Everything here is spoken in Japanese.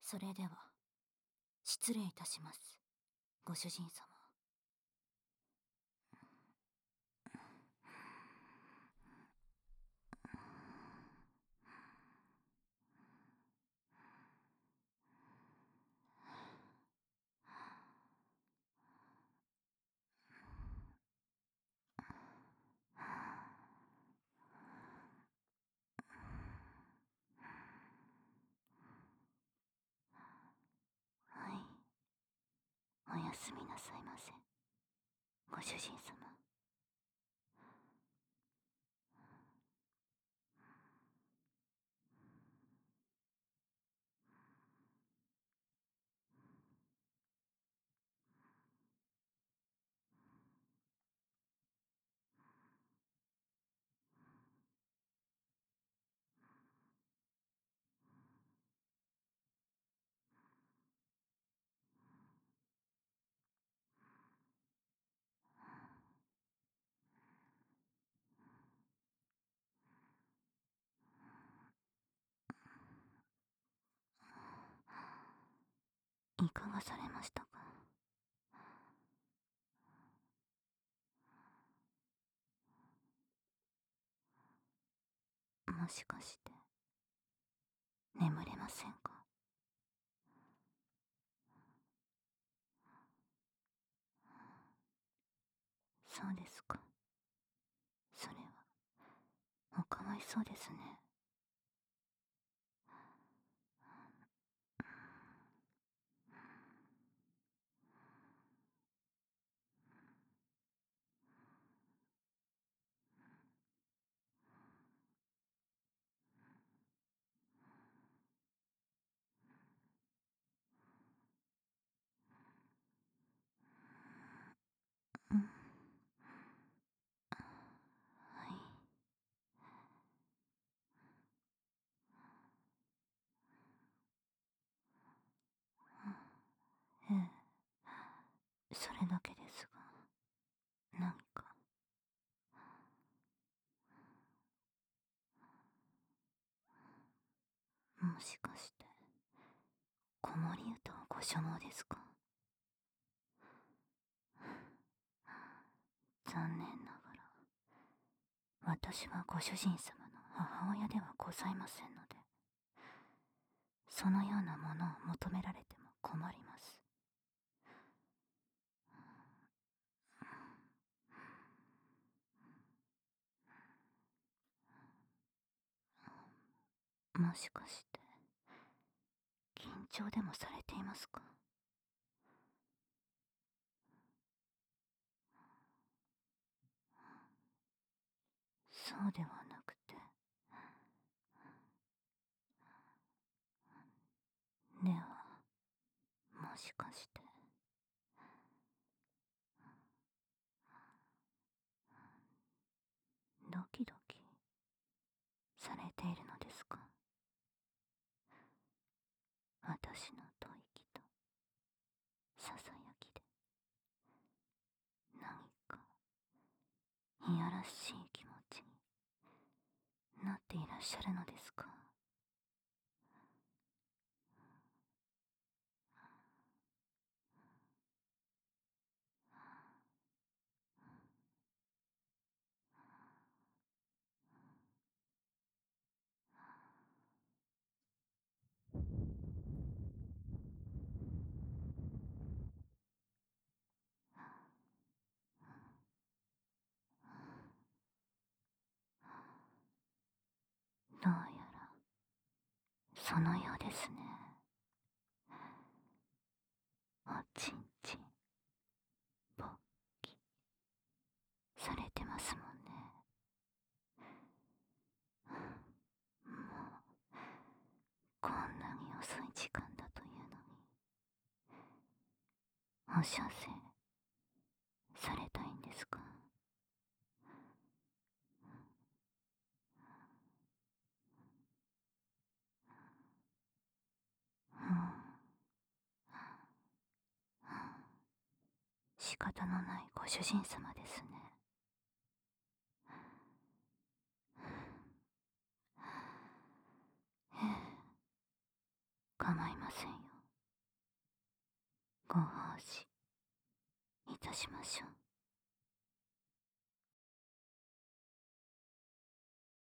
それでは、失礼いたします、ご主人様。はい。おやすみなさいませ、ご主人様。いかがされましたか？もしかして眠れませんか？そうですか。それはおかわいそうですね。うん。はい。ええ、それだけですが、何か？もしかして子守歌をご所望ですか？残念ながら私はご主人様の母親ではございませんので、そのようなものを求められても困ります。もしかして緊張でもされていますか？そうではなくて、ではもしかしてドキドキされているのですか？私の吐息とささやきで何かいやらしい気持ちになっていらっしゃるのですか？どうやらそのようですね。おちんちんぼっきされてますもんね。もうこんなに遅い時間だというのに、お射精されたいんですか？うん、仕方のないご主人様ですね。ええ、 構いませんよ。ご奉仕いたしましょう。